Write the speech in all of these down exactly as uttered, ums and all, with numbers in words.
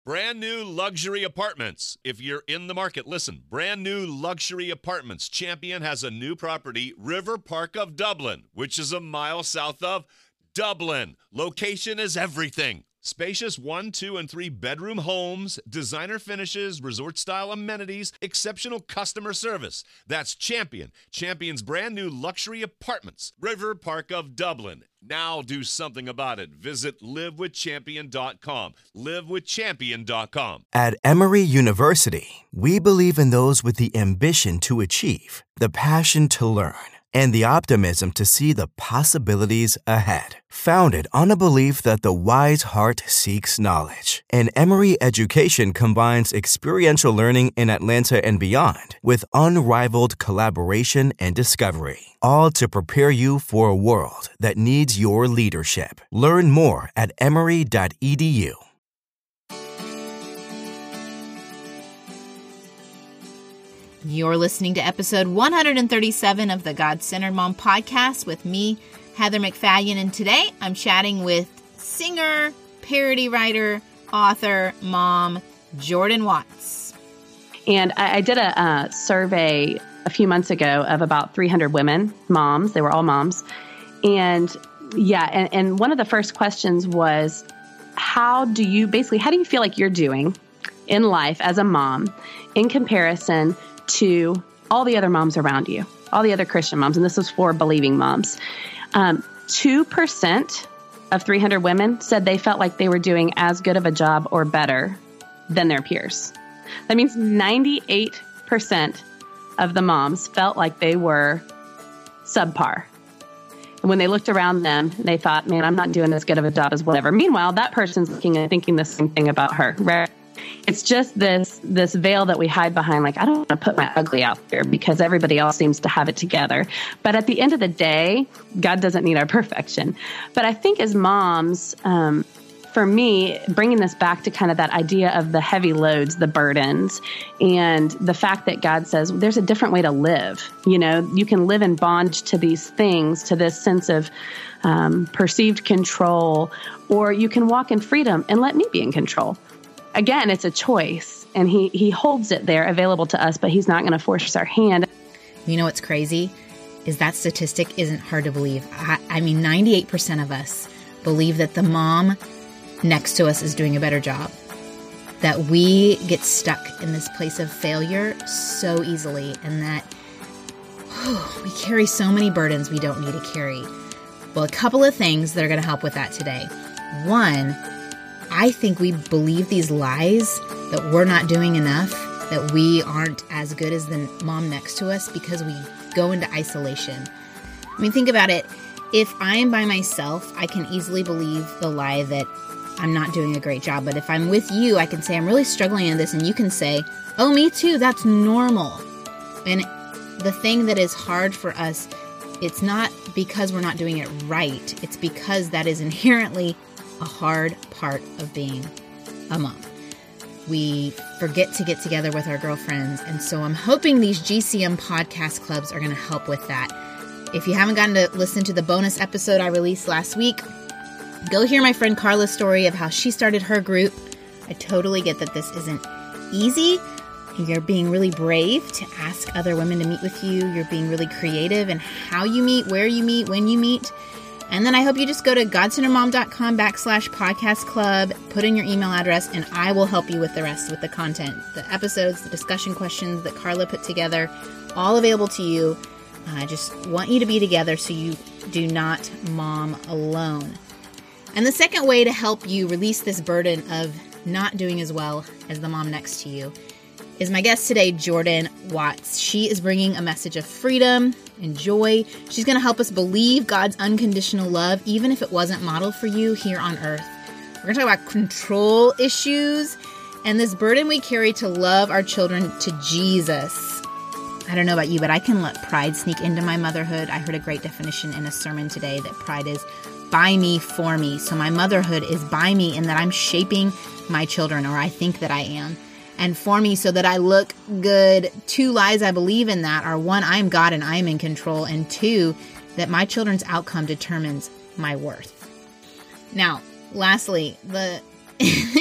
Brand new luxury apartments. If you're in the market, listen. Brand new luxury apartments. Champion has a new property, River Park of Dublin, which is a mile south of Dublin. Location is everything. Spacious one, two, and three bedroom homes, designer finishes, resort-style amenities, exceptional customer service. That's Champion. Champion's brand new luxury apartments, River Park of Dublin. Now do something about it. Visit live with champion dot com. live with champion dot com. At Emory University, we believe in those with the ambition to achieve, the passion to learn, and the optimism to see the possibilities ahead. Founded on a belief that the wise heart seeks knowledge, and Emory education combines experiential learning in Atlanta and beyond with unrivaled collaboration and discovery, all to prepare you for a world that needs your leadership. Learn more at emory dot e d u. You're listening to episode one thirty-seven of the God-Centered Mom podcast with me, Heather McFadden, and today I'm chatting with singer, parody writer, author, mom, Jordan Watts. And I, I did a uh, survey a few months ago of about three hundred women, moms. They were all moms. And yeah, and, and one of the first questions was, how do you, basically, how do you feel like you're doing in life as a mom in comparison to all the other moms around you, all the other Christian moms, and this was for believing moms. Um, two percent of three hundred women said they felt like they were doing as good of a job or better than their peers. That means ninety-eight percent of the moms felt like they were subpar. And when they looked around them, they thought, man, I'm not doing as good of a job as whatever. Meanwhile, that person's looking and thinking the same thing about her, right? It's just this this veil that we hide behind, like, I don't want to put my ugly out there because everybody else seems to have it together. But at the end of the day, God doesn't need our perfection. But I think as moms, um, for me, bringing this back to kind of that idea of the heavy loads, the burdens, and the fact that God says there's a different way to live. You know, you can live in bondage to these things, to this sense of um, perceived control, or you can walk in freedom and let me be in control. Again, it's a choice, and he, he holds it there available to us, but he's not going to force our hand. You know what's crazy is that statistic isn't hard to believe. I, I mean, ninety-eight percent of us believe that the mom next to us is doing a better job, that we get stuck in this place of failure so easily, and that oh, we carry so many burdens we don't need to carry. Well, a couple of things that are going to help with that today. One, I think we believe these lies that we're not doing enough, that we aren't as good as the mom next to us because we go into isolation. I mean, think about it. If I'm by myself, I can easily believe the lie that I'm not doing a great job. But if I'm with you, I can say I'm really struggling in this, and you can say, oh, me too, that's normal. And the thing that is hard for us, it's not because we're not doing it right. It's because that is inherently a hard part of being a mom. We forget to get together with our girlfriends, and so I'm hoping these G C M podcast clubs are going to help with that. If you haven't gotten to listen to the bonus episode I released last week, go hear my friend Carla's story of how she started her group. I totally get that this isn't easy. You're being really brave to ask other women to meet with you. You're being really creative in how you meet, where you meet, when you meet. And then I hope you just go to godcenteredmom.com backslash podcast club, put in your email address, and I will help you with the rest, with the content, the episodes, the discussion questions that Carla put together, all available to you. I just want you to be together so you do not mom alone. And the second way to help you release this burden of not doing as well as the mom next to you is my guest today, Jordan Watts. She is bringing a message of freedom and joy. She's going to help us believe God's unconditional love, even if it wasn't modeled for you here on earth. We're going to talk about control issues and this burden we carry to love our children to Jesus. I don't know about you, but I can let pride sneak into my motherhood. I heard a great definition in a sermon today that pride is by me, for me. So my motherhood is by me in that I'm shaping my children, or I think that I am. And for me, so that I look good. Two lies I believe in that are, one, I am God and I am in control. And two, that my children's outcome determines my worth. Now, lastly, the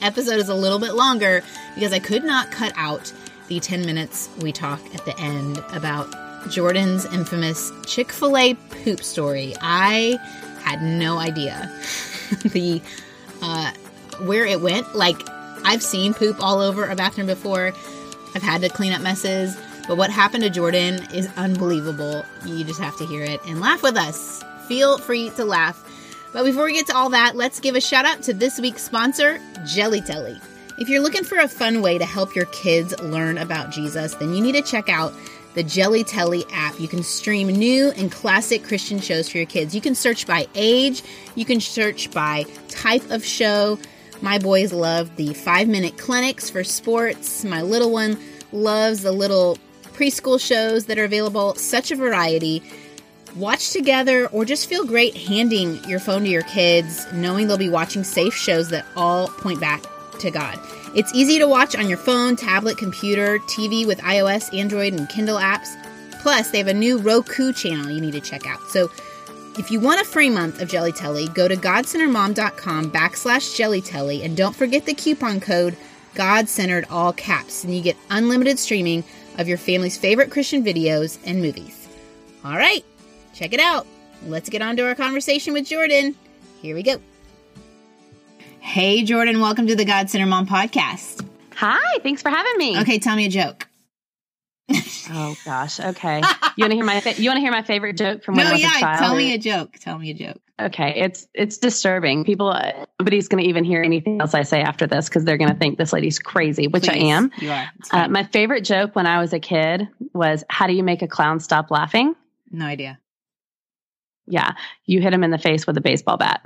episode is a little bit longer because I could not cut out the ten minutes we talk at the end about Jordan's infamous Chick-fil-A poop story. I had no idea the uh, where it went. Like, I've seen poop all over a bathroom before. I've had to clean up messes. But what happened to Jordan is unbelievable. You just have to hear it and laugh with us. Feel free to laugh. But before we get to all that, let's give a shout out to this week's sponsor, Jelly Telly. If you're looking for a fun way to help your kids learn about Jesus, then you need to check out the Jelly Telly app. You can stream new and classic Christian shows for your kids. You can search by age. You can search by type of show. My boys love the five-minute clinics for sports. My little one loves the little preschool shows that are available. Such a variety. Watch together or just feel great handing your phone to your kids, knowing they'll be watching safe shows that all point back to God. It's easy to watch on your phone, tablet, computer, T V with iOS, Android, and Kindle apps. Plus, they have a new Roku channel you need to check out. So if you want a free month of Jelly Telly, go to godcenteredmom.com backslash Jelly Telly and don't forget the coupon code GodCentered, all caps, and you get unlimited streaming of your family's favorite Christian videos and movies. All right, check it out. Let's get on to our conversation with Jordan. Here we go. Hey, Jordan, welcome to the God Centered Mom podcast. Hi, thanks for having me. Okay, tell me a joke. Oh gosh, okay. You want to hear my fa- you want to hear my favorite joke from when no, I was yeah, a child? Tell me a joke. Tell me a joke. Okay, it's it's disturbing. People, uh, nobody's going to even hear anything else I say after this because they're going to think this lady's crazy, which Please, I am. You are. Uh, my favorite joke when I was a kid was, "How do you make a clown stop laughing?" No idea. Yeah, you hit him in the face with a baseball bat.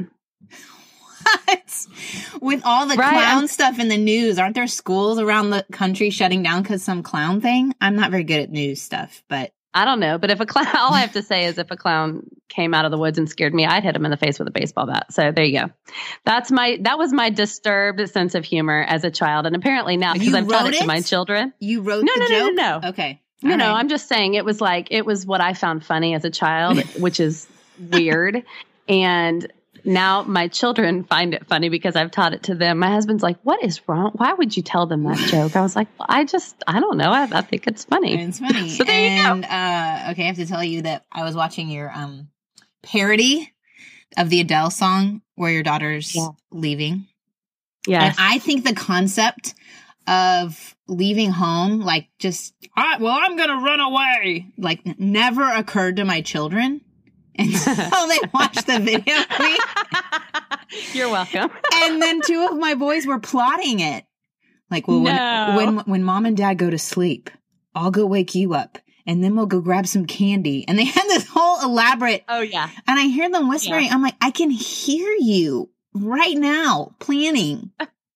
What? With all the Right, clown I'm- stuff in the news, aren't there schools around the country shutting down because some clown thing? I'm not very good at news stuff, but I don't know, but if a clown, all I have to say is if a clown came out of the woods and scared me, I'd hit him in the face with a baseball bat. So there you go. That's my, that was my disturbed sense of humor as a child. And apparently now, because You I've taught wrote it to it? my children. you wrote No, the no, no, joke? no, no. Okay. No, All no, right. I'm just saying it was like, it was what I found funny as a child, which is weird. And now my children find it funny because I've taught it to them. My husband's like, what is wrong? Why would you tell them that joke? I was like, well, I just, I don't know. I, I think it's funny. It's funny. So there and, you go. uh, okay, I have to tell you that I was watching your um parody of the Adele song where your daughter's Yeah. leaving. Yes. And I think the concept of leaving home, like just, "Ah, well, I'm going to run away, like never occurred to my children until they watched the video of me. You're welcome. And then two of my boys were plotting it. Like, well, No. when, when, when mom and dad go to sleep, I'll go wake you up and then we'll go grab some candy. And they had this whole elaborate, Oh, yeah. and I hear them whispering. Yeah. I'm like, I can hear you right now planning.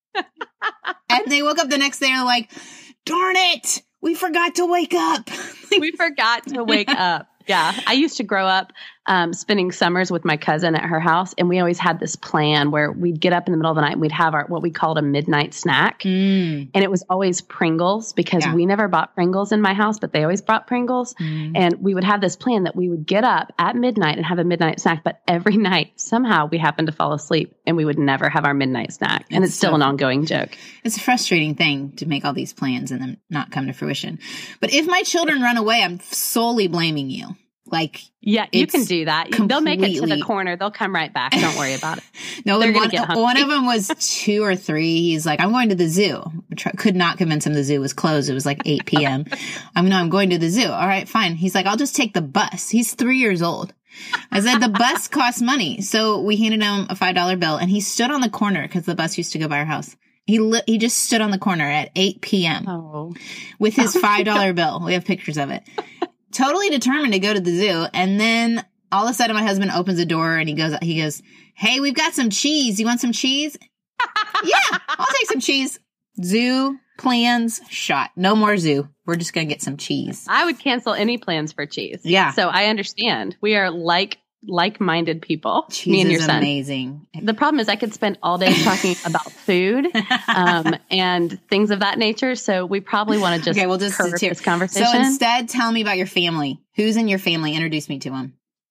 And they woke up the next day and they're like, darn it, we forgot to wake up. We forgot to wake up. Yeah. I used to grow up um, spending summers with my cousin at her house. And we always had this plan where we'd get up in the middle of the night and we'd have our, what we called a midnight snack. Mm. And it was always Pringles because Yeah. we never bought Pringles in my house, but they always brought Pringles. Mm. And we would have this plan that we would get up at midnight and have a midnight snack. But every night, somehow we happened to fall asleep and we would never have our midnight snack. And It's it's still so- an ongoing joke. It's a frustrating thing to make all these plans and then not come to fruition. But if my children run away, I'm solely blaming you. Like, Yeah, you It's can do that. They'll make it to completely- the corner. They'll come right back. Don't worry about it. no, They're one, gonna get hungry. one of them was two or three. He's like, I'm going to the zoo. Tr- Could not convince him the zoo was closed. It was like eight p.m. I'm no, I'm going to the zoo. All right, fine. He's like, I'll just take the bus. He's three years old. I said, the bus costs money. So we handed him a five dollar bill and he stood on the corner because the bus used to go by our house. He li- he just stood on the corner at eight p.m. Oh, with his five dollar bill. We have pictures of it. Totally determined to go to the zoo. And then all of a sudden my husband opens the door and he goes, he goes, hey, we've got some cheese. You want some cheese? Yeah, I'll take some cheese. Zoo plans shot. No more zoo. We're just going to get some cheese. I would cancel any plans for cheese. Yeah. So I understand. We are like like-minded people. Cheese me and your is son. amazing. The problem is I could spend all day talking about food um, and things of that nature. So we probably want to just Okay, we'll just curve sit here. this conversation. So instead, tell me about your family. Who's in your family? Introduce me to them.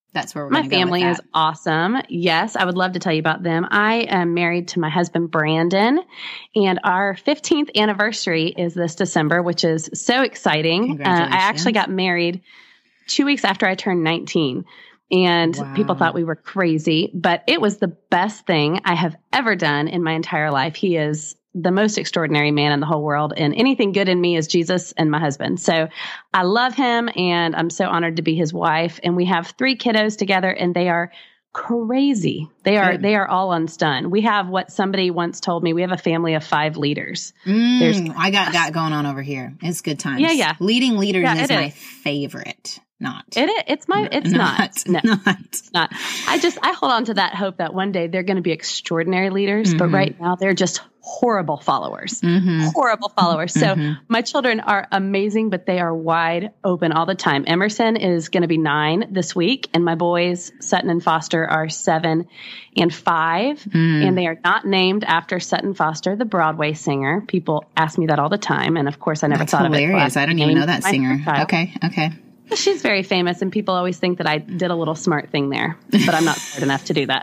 That's where we're My going to go family with is that. awesome. Yes, I would love to tell you about them. I am married to my husband, Brandon, and our fifteenth anniversary is this December, which is so exciting. Uh, Congratulations. I actually got married two weeks after I turned nineteen. And Wow. people thought we were crazy, but it was the best thing I have ever done in my entire life. He is the most extraordinary man in the whole world, and anything good in me is Jesus and my husband. So I love him, and I'm so honored to be his wife. And we have three kiddos together, and they are crazy. They are, Good. they are all unstunned. We have what somebody once told me. We have a family of five leaders. Mm, There's- I got that going on over here. It's good times. Yeah, yeah. Leading leaders Yeah, is it my is. favorite. Not. It, is- it's my, it's not. not. No. Not. It's not. I just, I hold on to that hope that one day they're going to be extraordinary leaders, but right now they're just horrible followers, Mm-hmm. horrible followers. So Mhm. my children are amazing, but they are wide open all the time. Emerson is going to be nine this week, and my boys, Sutton and Foster, are seven and five, Mm. and they are not named after Sutton Foster, the Broadway singer. People ask me that all the time, and of course I never That's thought of it. hilarious. I don't even know that My singer. child. Okay. Okay. She's very famous, and people always think that I did a little smart thing there, but I'm not smart enough to do that.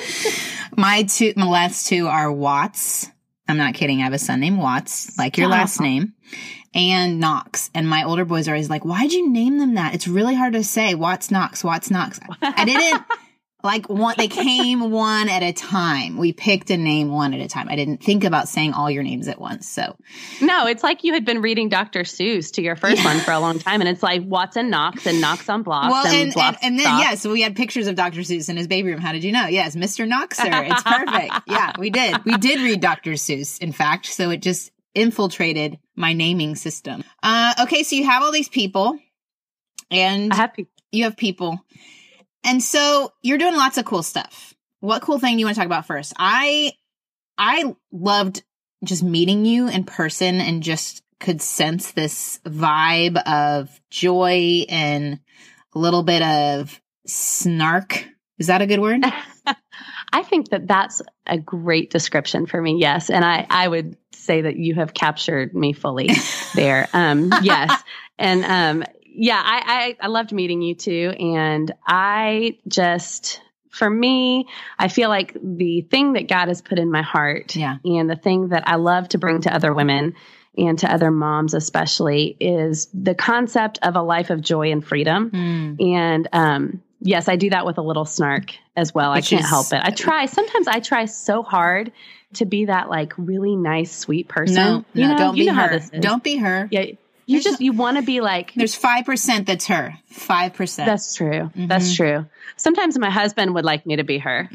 My two, my last two are Watts. I'm not kidding. I have a son named Watts, like your last Oh. name, and Knox. And my older boys are always like, why'd you name them that? It's really hard to say. Watts, Knox, Watts, Knox. I didn't like one, they came one at a time. We picked a name one at a time. I didn't think about saying all your names at once. So No, it's like you had been reading Doctor Seuss to your first one for a long time, and it's like Watson Knox and Knox on blocks. well, and, and, and, blocks and then, stop. yeah, so we had pictures of Doctor Seuss in his baby room. How did you know? Yes, Mister Knoxer. It's perfect. Yeah, we did. We did read Doctor Seuss, in fact. So it just infiltrated my naming system. Uh, okay, so you have all these people, and I have people. you have people. And so you're doing lots of cool stuff. What cool thing do you want to talk about first? I I loved just meeting you in person and just could sense this vibe of joy and a little bit of snark. Is that a good word? I think that that's a great description for me. Yes. And I, I would say that you have captured me fully there. Um, yes. And, um, yeah, I, I, I loved meeting you too. And I just, for me, I feel like the thing that God has put in my heart Yeah. and the thing that I love to bring to other women and to other moms especially is the concept of a life of joy and freedom. Mm. And, um, yes, I do that with a little snark as well. Which I can't is- help it. I try. Sometimes I try so hard to be that like really nice, sweet person. No, you no, know, don't you be know how her. this is. Don't be her. Yeah, you just you want to be like. There's five percent that's her. five percent. That's true. Mm-hmm. That's true. Sometimes my husband would like me to be her.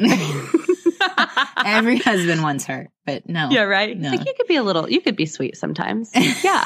Every husband wants her, but no. Yeah, right. No. Like you could be a little. You could be sweet sometimes. Yeah.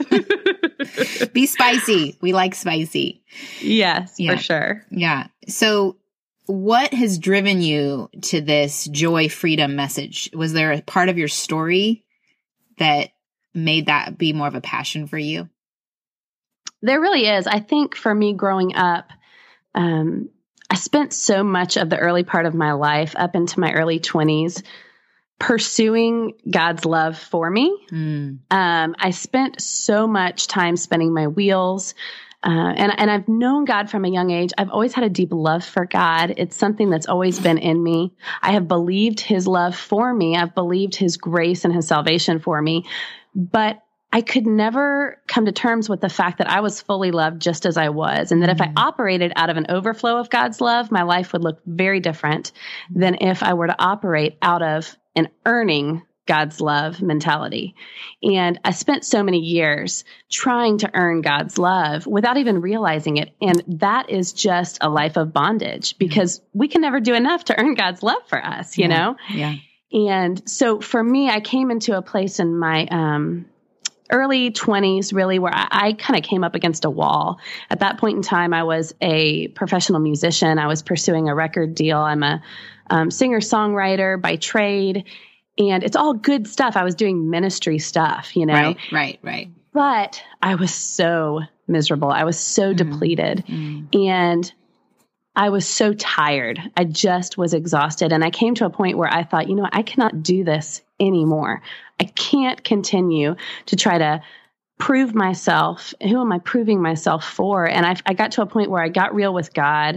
Be spicy. We like spicy. Yes, Yeah. for sure. Yeah. So what has driven you to this joy freedom message? Was there a part of your story that made that be more of a passion for you? There really is. I think for me growing up, um, I spent so much of the early part of my life up into my early twenties pursuing God's love for me. Mm. Um, I spent so much time spinning my wheels. Uh, and, and I've known God from a young age. I've always had a deep love for God. It's something that's always been in me. I have believed his love for me. I've believed his grace and his salvation for me. But I could never come to terms with the fact that I was fully loved just as I was. And that if I operated out of an overflow of God's love, my life would look very different than if I were to operate out of an earning God's love mentality. And I spent so many years trying to earn God's love without even realizing it. And that is just a life of bondage because we can never do enough to earn God's love for us, you Yeah. know? Yeah. And so for me, I came into a place in my um, early twenties, really, where I, I kind of came up against a wall. At that point in time, I was a professional musician. I was pursuing a record deal. I'm a um, singer-songwriter by trade. And it's all good stuff. I was doing ministry stuff, you know? Right, right, right. But I was so miserable. I was so depleted. And I was so tired. I just was exhausted. And I came to a point where I thought, you know, I cannot do this anymore. I can't continue to try to prove myself. Who am I proving myself for? And I, I got to a point where I got real with God.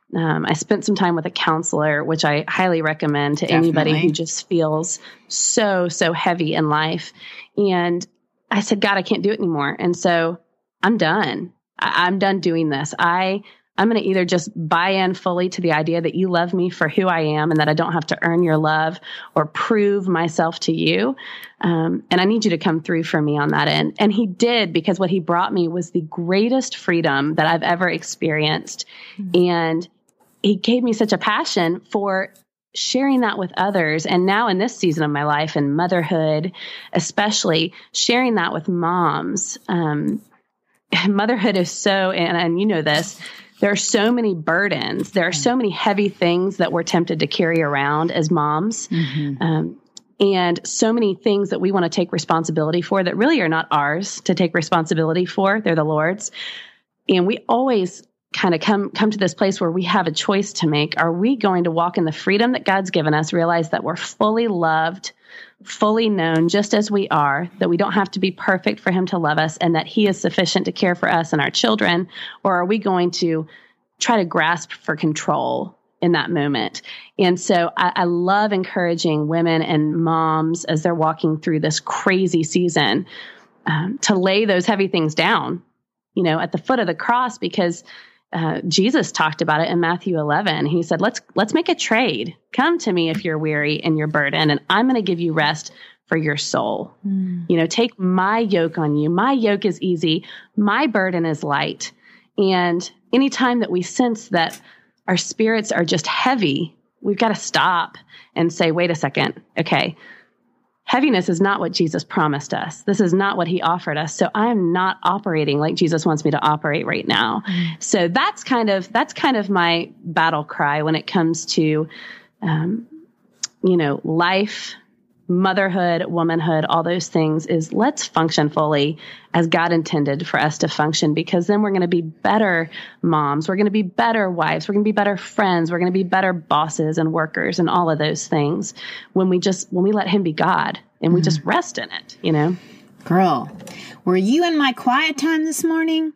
Um, I spent some time with a counselor, which I highly recommend to Definitely. anybody who just feels so, so heavy in life. And I said, God, I can't do it anymore. And so I'm done. I- I'm done doing this. I, I'm going to either just buy in fully to the idea that you love me for who I am and that I don't have to earn your love or prove myself to you. Um, and I need you to come through for me on that end. And he did, because what he brought me was the greatest freedom that I've ever experienced. Mm-hmm. And he gave me such a passion for sharing that with others. And now in this season of my life and motherhood, especially sharing that with moms. Um, motherhood is so, and, and you know this, there are so many burdens. There are so many heavy things that we're tempted to carry around as moms. Mm-hmm. Um, and so many things that we want to take responsibility for that really are not ours to take responsibility for. They're the Lord's. And we always kind of come, come to this place where we have a choice to make. Are we going to walk in the freedom that God's given us, realize that we're fully loved, fully known just as we are, that we don't have to be perfect for him to love us, and that he is sufficient to care for us and our children? Or are we going to try to grasp for control in that moment? And so I, I love encouraging women and moms as they're walking through this crazy season um, to lay those heavy things down, you know, at the foot of the cross, because Uh, Jesus talked about it in Matthew eleven. He said, let's, let's make a trade. Come to me if you're weary and you're burdened, and I'm going to give you rest for your soul. Mm. You know, take my yoke on you. My yoke is easy. My burden is light. And anytime that we sense that our spirits are just heavy, we've got to stop and say, wait a second. Okay. Heaviness is not what Jesus promised us. This is not what he offered us. So I'm not operating like Jesus wants me to operate right now. Mm. So that's kind of, that's kind of my battle cry when it comes to, um, you know, life, motherhood, womanhood, all those things, is let's function fully as God intended for us to function, because then we're going to be better moms. We're going to be better wives. We're going to be better friends. We're going to be better bosses and workers and all of those things when we just, when we let him be God and we mm. just rest in it, you know? Girl, were you in my quiet time this morning?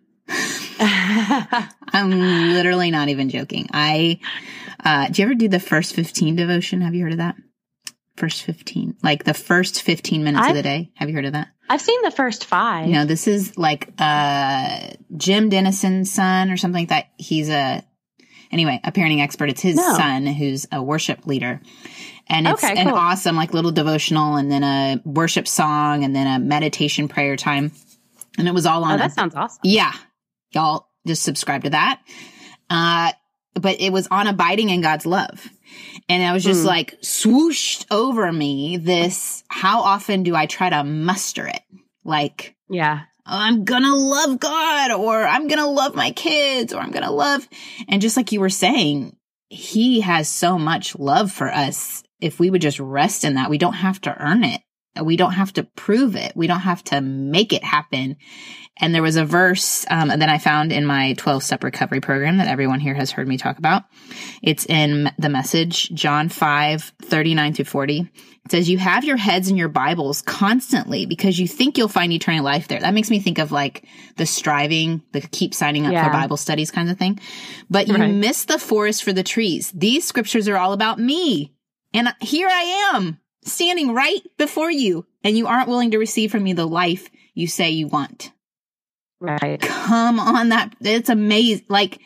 I'm literally not even joking. I, uh, do you ever do the first fifteen devotion? Have you heard of that? First fifteen, like the first fifteen minutes I've, of the day. Have you heard of that? I've seen the first five. No, this is like, uh, Jim Dennison's son or something like that. He's a, anyway, a parenting expert. It's his no. son who's a worship leader. And it's okay, an cool. awesome, like little devotional, and then a worship song, and then a meditation prayer time. And it was all on. Oh, that a, sounds awesome. Yeah. Y'all just subscribe to that. Uh, but it was on abiding in God's love. And I was just mm. like swooshed over me this, how often do I try to muster it? Like, yeah, I'm going to love God, or I'm going to love my kids, or I'm going to love. And just like you were saying, he has so much love for us. If we would just rest in that, we don't have to earn it. We don't have to prove it. We don't have to make it happen. And there was a verse um, that I found in my twelve-step recovery program that everyone here has heard me talk about. It's in the Message, John five, thirty-nine through forty. It says, you have your heads in your Bibles constantly because you think you'll find eternal life there. That makes me think of like the striving, the keep signing up yeah. for Bible studies kind of thing. But you right. miss the forest for the trees. These scriptures are all about me. And here I am, standing right before you, and you aren't willing to receive from me the life you say you want. Right. Come on, that it's amazing. Like,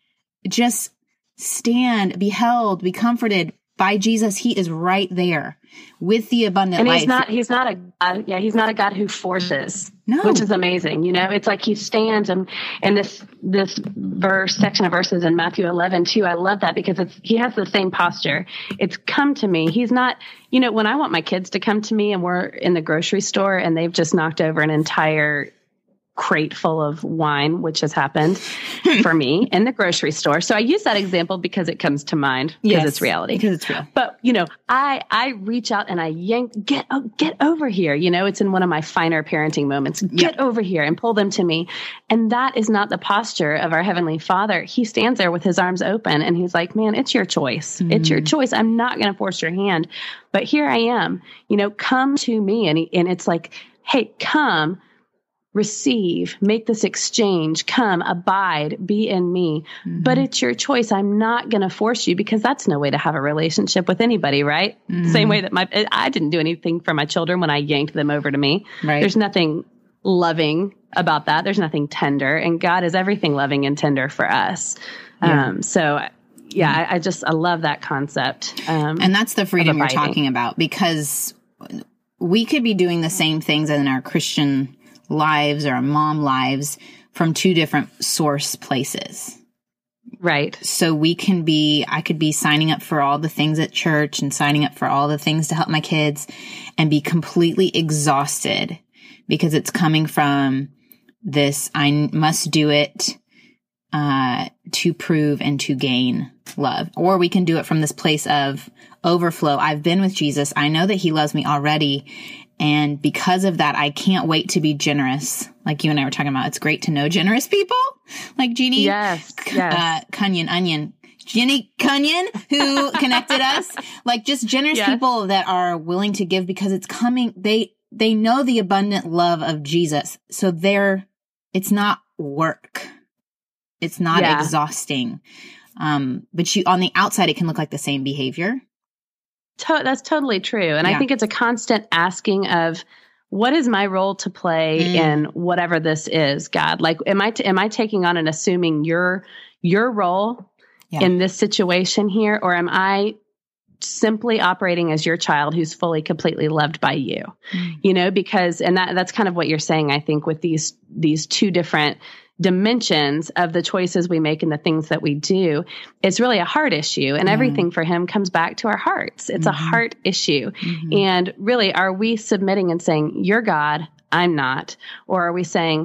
just stand, be held, be comforted by Jesus. He is right there with the abundant and life. he's not, he's not a God. Yeah. He's not a God who forces, no. which is amazing. You know, it's like he stands and, and this, this verse, section of verses in Matthew eleven too. I love that because it's, he has the same posture. It's come to me. He's not, you know, when I want my kids to come to me and we're in the grocery store and they've just knocked over an entire crate full of wine, which has happened for me in the grocery store. So I use that example because it comes to mind because yes, it's reality. Because it's real. But, you know, I, I reach out and I yank, get, oh, get over here. You know, it's in one of my finer parenting moments. Get yep. over here and pull them to me. And that is not the posture of our Heavenly Father. He stands there with his arms open and he's like, man, it's your choice. Mm-hmm. It's your choice. I'm not going to force your hand, but here I am, you know, come to me. And, he, and it's like, hey, come. receive, make this exchange, come, abide, be in me. Mm-hmm. But it's your choice. I'm not going to force you, because that's no way to have a relationship with anybody, right? Mm-hmm. Same way that my, I didn't do anything for my children when I yanked them over to me. Right. There's nothing loving about that. There's nothing tender, and God is everything loving and tender for us. Yeah. Um, so yeah, I, I just, I love that concept. Um, and that's the freedom you're talking about, because we could be doing the same things in our Christian lives or our mom lives from two different source places. Right. So we can be, I could be signing up for all the things at church and signing up for all the things to help my kids and be completely exhausted because it's coming from this, I must do it uh, to prove and to gain love. Or we can do it from this place of overflow. I've been with Jesus. I know that he loves me already. And because of that, I can't wait to be generous. Like you and I were talking about, it's great to know generous people like Jeannie yes, yes. Uh, Cunyon, Onion, Jeannie Cunyon, who connected us. Like just generous yes. people that are willing to give because it's coming. They, they know the abundant love of Jesus. So they're, it's not work. It's not yeah. exhausting. Um, but you, on the outside, it can look like the same behavior. To- that's totally true. And yeah. I think it's a constant asking of, what is my role to play mm. in whatever this is, God? Like, am I, t- am I taking on and assuming your, your role yeah. in this situation here? Or am I simply operating as your child who's fully, completely loved by you? Mm. You know, because, and that, that's kind of what you're saying, I think, with these, these two different dimensions of the choices we make and the things that we do. It's really a heart issue, and mm. everything for him comes back to our hearts. It's mm-hmm. a heart issue. Mm-hmm. And really, are we submitting and saying, you're God, I'm not? Or are we saying,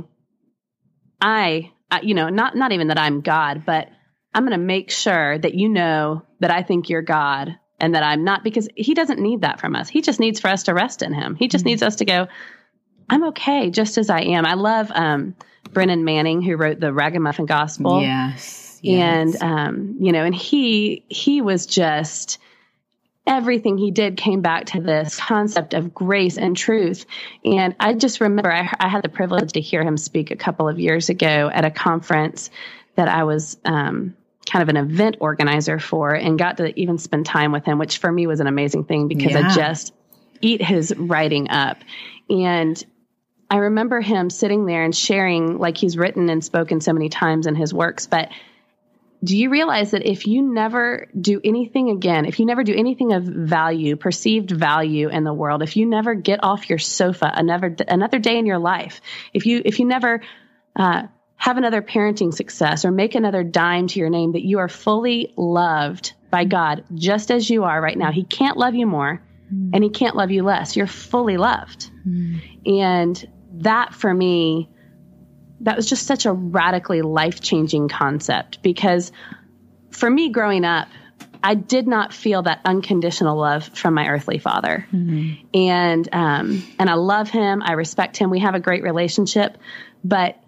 I, I you know, not, not even that I'm God, but I'm going to make sure that you know that I think you're God and that I'm not, because he doesn't need that from us. He just needs for us to rest in him. He just mm-hmm. needs us to go, I'm okay just as I am. I love, um, Brennan Manning, who wrote the Ragamuffin Gospel. Yes. yes. And, um, you know, and he, he was just, everything he did came back to this concept of grace and truth. And I just remember I, I had the privilege to hear him speak a couple of years ago at a conference that I was, um, kind of an event organizer for, and got to even spend time with him, which for me was an amazing thing because yeah. I just eat his writing up. And I remember him sitting there and sharing, like he's written and spoken so many times in his works. But do you realize that if you never do anything again, if you never do anything of value, perceived value in the world, if you never get off your sofa another another day in your life, if you if you never uh, have another parenting success or make another dime to your name, that you are fully loved by God just as you are right now. He can't love you more, mm. and he can't love you less. You're fully loved, mm. and that for me, that was just such a radically life-changing concept, because for me growing up, I did not feel that unconditional love from my earthly father. Mm-hmm. And, um, and I love him. I respect him. We have a great relationship, but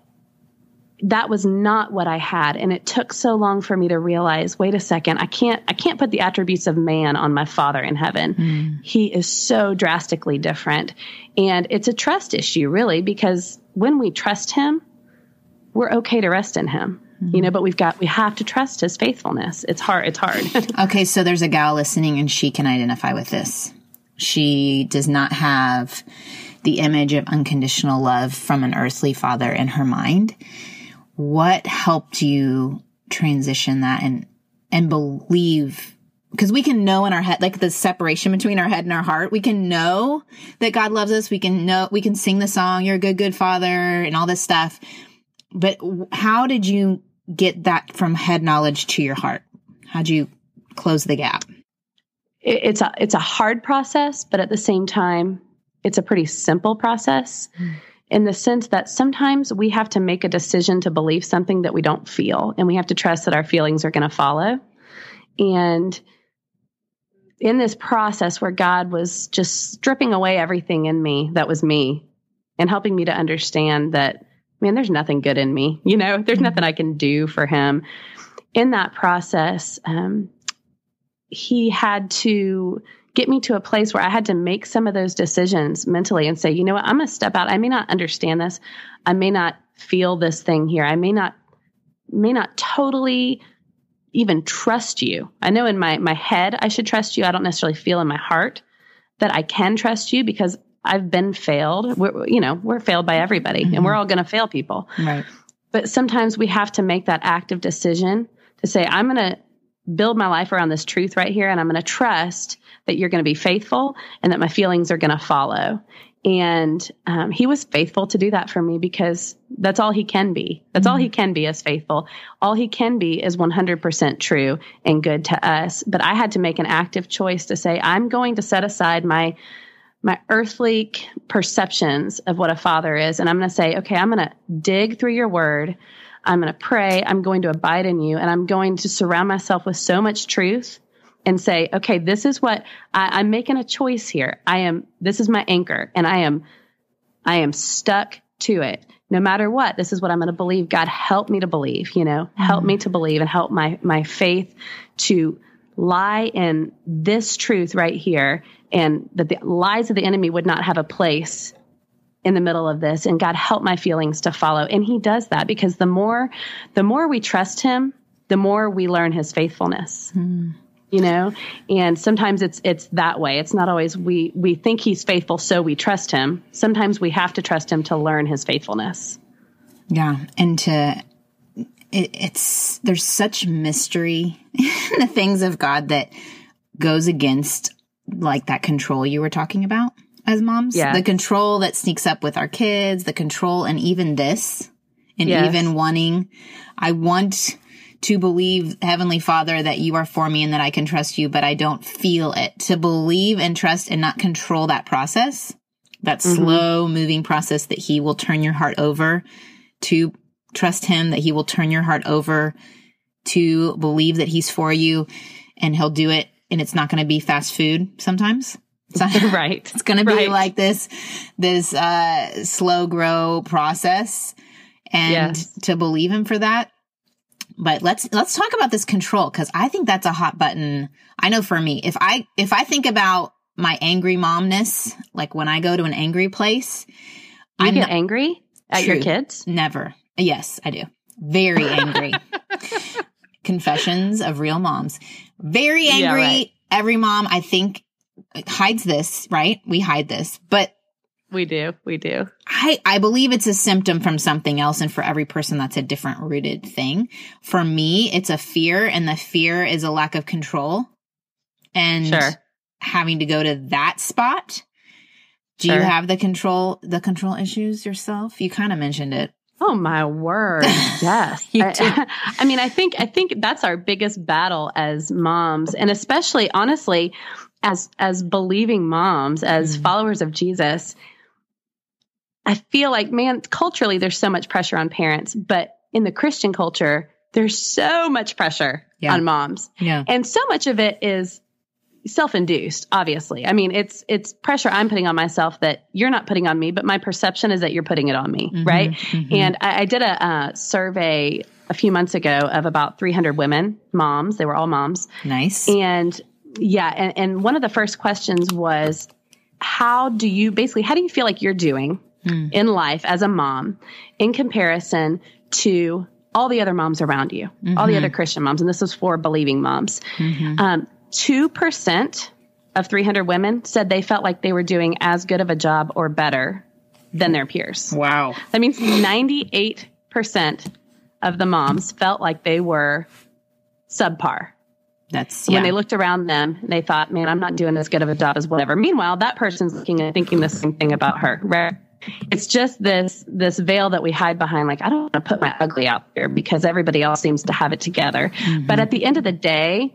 that was not what I had. And it took so long for me to realize, wait a second, I can't, I can't put the attributes of man on my Father in heaven. Mm. He is so drastically different. And it's a trust issue, really, because when we trust him, we're okay to rest in him, mm-hmm. you know, but we've got, we have to trust his faithfulness. It's hard. It's hard. Okay. So there's a gal listening and she can identify with this. She does not have the image of unconditional love from an earthly father in her mind. What helped you transition that and, and believe, because we can know in our head, like the separation between our head and our heart, we can know that God loves us. We can know, we can sing the song, you're a good, good father and all this stuff. But how did you get that from head knowledge to your heart? How'd you close the gap? It's a, it's a hard process, but at the same time, it's a pretty simple process. Mm. In the sense that sometimes we have to make a decision to believe something that we don't feel, and we have to trust that our feelings are going to follow. And in this process where God was just stripping away everything in me that was me and helping me to understand that, man, there's nothing good in me, you know, there's nothing I can do for him. In that process, um, he had to get me to a place where I had to make some of those decisions mentally and say, you know what, I'm going to step out. I may not understand this. I may not feel this thing here. I may not, may not totally even trust you. I know in my, my head, I should trust you. I don't necessarily feel in my heart that I can trust you because I've been failed. We're, you know, we're failed by everybody mm-hmm. and we're all going to fail people. Right. But sometimes we have to make that active decision to say, I'm going to build my life around this truth right here. And I'm going to trust that you're going to be faithful and that my feelings are going to follow. And um, he was faithful to do that for me because that's all he can be. That's mm-hmm. all he can be is faithful. All he can be is one hundred percent true and good to us. But I had to make an active choice to say, I'm going to set aside my my earthly perceptions of what a father is. And I'm going to say, okay, I'm going to dig through your word. I'm going to pray. I'm going to abide in you. And I'm going to surround myself with so much truth and say, okay, this is what I, I'm making a choice here. I am, this is my anchor and I am, I am stuck to it. No matter what, this is what I'm going to believe. God, help me to believe, you know, mm-hmm. help me to believe and help my, my faith to lie in this truth right here, and that the lies of the enemy would not have a place in the middle of this. And God, help my feelings to follow. And he does that because the more, the more we trust him, the more we learn his faithfulness, mm. you know, and sometimes it's, it's that way. It's not always we, we think he's faithful, so we trust him. Sometimes we have to trust him to learn his faithfulness. Yeah. And to, it, it's, there's such mystery in the things of God that goes against like that control you were talking about as moms. Yeah. The control that sneaks up with our kids, the control, and even this, and yes. even wanting, I want to believe, Heavenly Father, that you are for me and that I can trust you, but I don't feel it. To believe and trust and not control that process, that mm-hmm. slow moving process that he will turn your heart over to trust him, that he will turn your heart over to believe that he's for you and he'll do it. And it's not going to be fast food sometimes. It's not, right. It's going to be right. like this, this, uh, slow grow process, and yes. to believe him for that. But let's, let's talk about this control. Cause I think that's a hot button. I know for me, if I, if I think about my angry momness, like when I go to an angry place, you I'm get not, angry at true, your kids? Never. Yes, I do. Very angry. Confessions of real moms. Very angry. Yeah, right. Every mom, I think, hides this, right? We hide this, but we do. We do. I, I believe it's a symptom from something else. And for every person, that's a different rooted thing. For me, it's a fear, and the fear is a lack of control and sure. having to go to that spot. Do sure. you have the control, the control issues yourself? You kind of mentioned it. Oh my word. Yes. I, I mean, I think, I think that's our biggest battle as moms, and especially honestly, as, as believing moms, as mm. followers of Jesus. I feel like, man, culturally, there's so much pressure on parents, but in the Christian culture, there's so much pressure yeah. on moms. Yeah. And so much of it is self-induced, obviously. I mean, it's, it's pressure I'm putting on myself that you're not putting on me, but my perception is that you're putting it on me. Mm-hmm, right. Mm-hmm. And I, I did a uh, survey a few months ago of about three hundred women, moms. They were all moms. Nice. And yeah. And, and one of the first questions was, how do you basically, how do you feel like you're doing mm. in life as a mom in comparison to all the other moms around you, mm-hmm. all the other Christian moms? And this was for believing moms. Mm-hmm. Um, two percent of three hundred women said they felt like they were doing as good of a job or better than their peers. Wow. That means ninety-eight percent of the moms felt like they were subpar. That's yeah. When yeah. they looked around them, they thought, man, I'm not doing as good of a job as whatever. Meanwhile, that person's looking and thinking the same thing about her, right? It's just this, this veil that we hide behind. Like, I don't want to put my ugly out there because everybody else seems to have it together. Mm-hmm. But at the end of the day,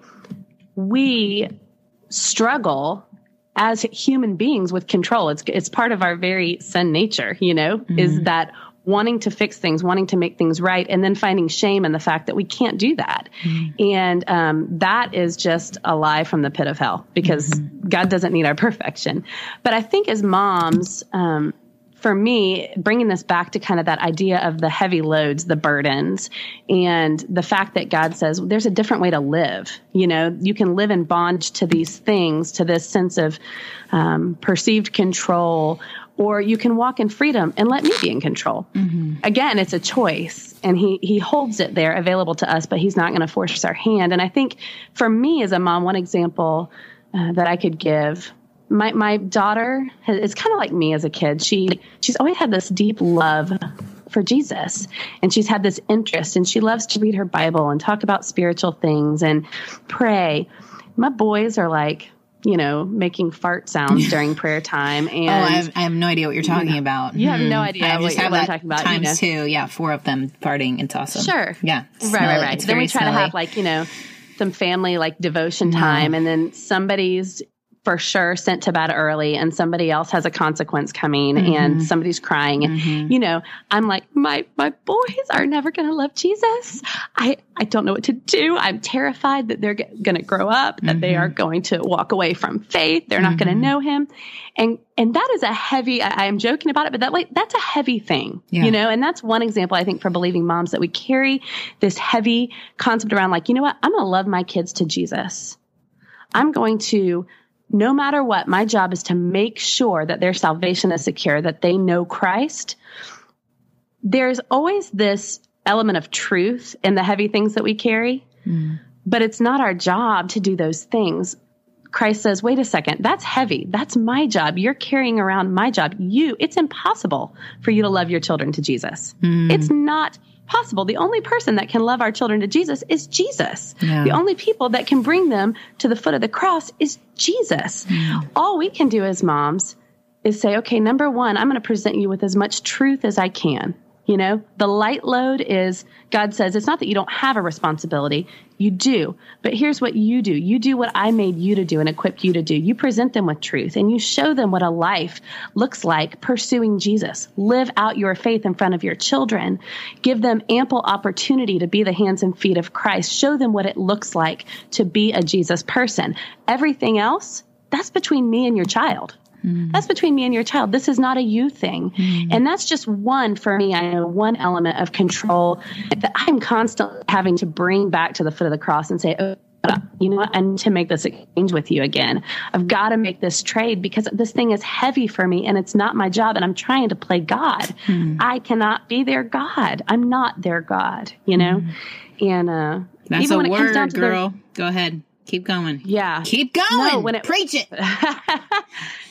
we struggle as human beings with control. It's, it's part of our very sin nature, you know, mm-hmm. is that wanting to fix things, wanting to make things right, and then finding shame in the fact that we can't do that. Mm-hmm. And um, that is just a lie from the pit of hell because mm-hmm. God doesn't need our perfection. But I think as moms, um, for me, bringing this back to kind of that idea of the heavy loads, the burdens, and the fact that God says there's a different way to live. You know, you can live in bondage to these things, to this sense of um, perceived control, or you can walk in freedom and let me be in control. Mm-hmm. Again, it's a choice, and he he holds it there available to us, but he's not going to force our hand. And I think for me as a mom, one example uh, that I could give, my my daughter has, is kind of like me as a kid. She she's always had this deep love for Jesus, and she's had this interest, and she loves to read her Bible and talk about spiritual things and pray. My boys are like, you know, making fart sounds during prayer time. And oh, I have, I have no idea what you're talking you know, about. You have no idea I what, just have what I'm that talking about. Times you know. two. Yeah, four of them farting. It's awesome. Sure. Yeah. Right, right, right. Then we try smelly. to have like, you know, some family like devotion time, no. and then somebody's for sure sent to bed early, and somebody else has a consequence coming, mm-hmm. and somebody's crying. And, mm-hmm. you know, I'm like, my, my boys are never going to love Jesus. I, I don't know what to do. I'm terrified that they're g- going to grow up, that mm-hmm. they are going to walk away from faith. They're not mm-hmm. going to know him. And, and that is a heavy, I, I am joking about it, but that like, that's a heavy thing, yeah. you know, and that's one example, I think, for believing moms, that we carry this heavy concept around, like, you know what, I'm going to love my kids to Jesus. I'm going to, no matter what, my job is to make sure that their salvation is secure, that they know Christ. There's always this element of truth in the heavy things that we carry, mm. but it's not our job to do those things. Christ says, wait a second, that's heavy. That's my job. You're carrying around my job. You, it's impossible for you to love your children to Jesus. Mm. It's not possible. The only person that can love our children to Jesus is Jesus. Yeah. The only people that can bring them to the foot of the cross is Jesus. Yeah. All we can do as moms is say, okay, number one, I'm going to present you with as much truth as I can. You know, the light load is, God says, it's not that you don't have a responsibility. You do. But here's what you do. You do what I made you to do and equipped you to do. You present them with truth, and you show them what a life looks like pursuing Jesus. Live out your faith in front of your children. Give them ample opportunity to be the hands and feet of Christ. Show them what it looks like to be a Jesus person. Everything else, that's between me and your child. That's between me and your child. This is not a you thing. Mm. And that's just one, for me, I know one element of control that I'm constantly having to bring back to the foot of the cross and say, oh, you know what? I need to make this exchange with you again. I've got to make this trade because this thing is heavy for me and it's not my job, and I'm trying to play God. Mm. I cannot be their God. I'm not their God, you know? Mm. And uh, that's even a when it word, comes down to girl. their, Go ahead. Keep going. Yeah. Keep going. No, when it, Preach it. I,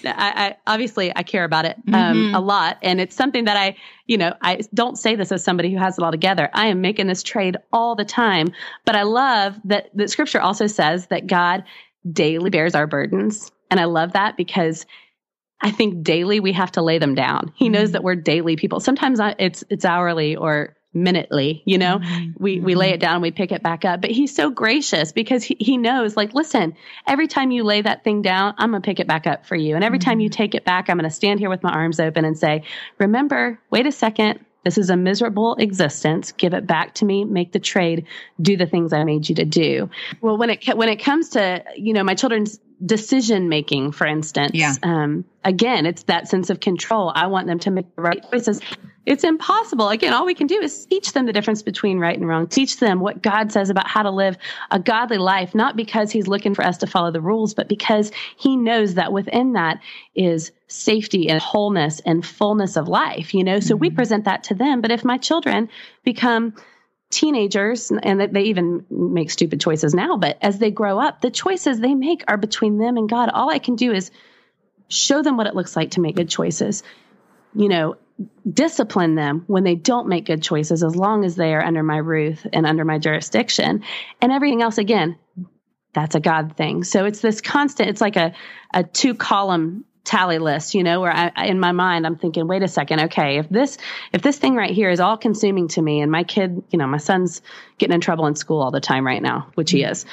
I obviously I care about it um, mm-hmm. a lot. And it's something that I, you know, I don't say this as somebody who has it all together. I am making this trade all the time. But I love that the scripture also says that God daily bears our burdens. And I love that because I think daily we have to lay them down. He mm-hmm. knows that we're daily people. Sometimes it's it's hourly or minutely, you know, mm-hmm. we, we lay it down and we pick it back up, but he's so gracious because he, he knows, like, listen, every time you lay that thing down, I'm going to pick it back up for you. And every mm-hmm. time you take it back, I'm going to stand here with my arms open and say, remember, wait a second. This is a miserable existence. Give it back to me. Make the trade. Do the things I made you to do. Well, when it when it comes to, you know, my children's decision making, for instance, yeah. um, again, it's that sense of control. I want them to make the right choices. It's impossible. Again, all we can do is teach them the difference between right and wrong. Teach them what God says about how to live a godly life, not because he's looking for us to follow the rules, but because he knows that within that is safety and wholeness and fullness of life, you know? So mm-hmm. we present that to them. But if my children become teenagers, and they even make stupid choices now, but as they grow up, the choices they make are between them and God. All I can do is show them what it looks like to make good choices, you know, discipline them when they don't make good choices, as long as they are under my roof and under my jurisdiction. And everything else, again, that's a God thing. So it's this constant, it's like a, a two column tally list, you know, where I, in my mind, I'm thinking, wait a second. Okay. If this, if this thing right here is all consuming to me, and my kid, you know, my son's getting in trouble in school all the time right now, which he is.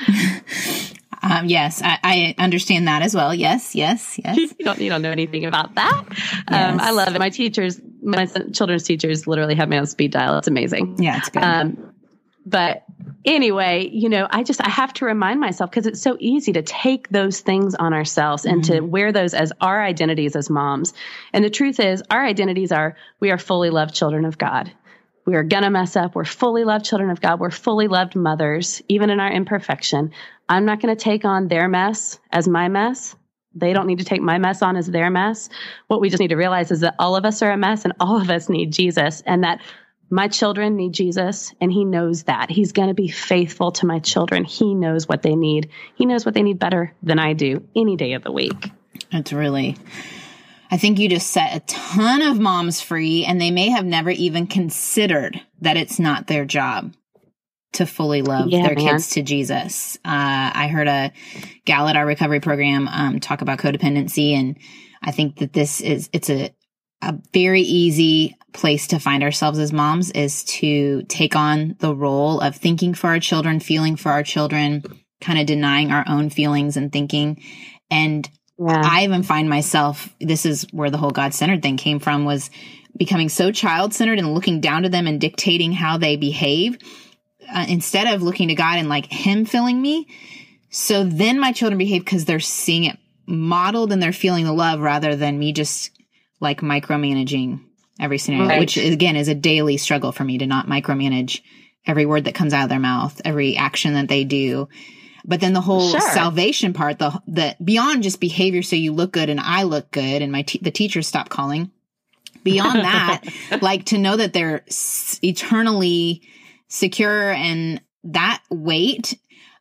Um, yes, I, I understand that as well. Yes, yes, yes. you don't, you don't know anything about that. Yes. Um, I love it. My teachers, my children's teachers literally have me on speed dial. It's amazing. Yeah, it's good. Um, but anyway, you know, I just, I have to remind myself, because it's so easy to take those things on ourselves and mm-hmm. to wear those as our identities as moms. And the truth is, our identities are, we are fully loved children of God. We are going to mess up. We're fully loved children of God. We're fully loved mothers, even in our imperfection. I'm not going to take on their mess as my mess. They don't need to take my mess on as their mess. What we just need to realize is that all of us are a mess and all of us need Jesus, and that my children need Jesus, and he knows that. He's going to be faithful to my children. He knows what they need. He knows what they need better than I do any day of the week. That's really, I think you just set a ton of moms free, and they may have never even considered that it's not their job to fully love yeah, their man. kids to Jesus. Uh, I heard a gal at our recovery program um, talk about codependency, and I think that this is, it's a, a very easy place to find ourselves as moms, is to take on the role of thinking for our children, feeling for our children, kind of denying our own feelings and thinking. And yeah. I even find myself, this is where the whole God-centered thing came from, was becoming so child-centered and looking down to them and dictating how they behave, uh, instead of looking to God and like him filling me. So then my children behave because they're seeing it modeled and they're feeling the love, rather than me just like micromanaging every scenario, right. which again is a daily struggle for me, to not micromanage every word that comes out of their mouth, every action that they do. But then the whole sure. salvation part, the the beyond just behavior, so you look good and I look good and my te- the teachers stop calling. Beyond that, like to know that they're s- eternally secure, and that weight.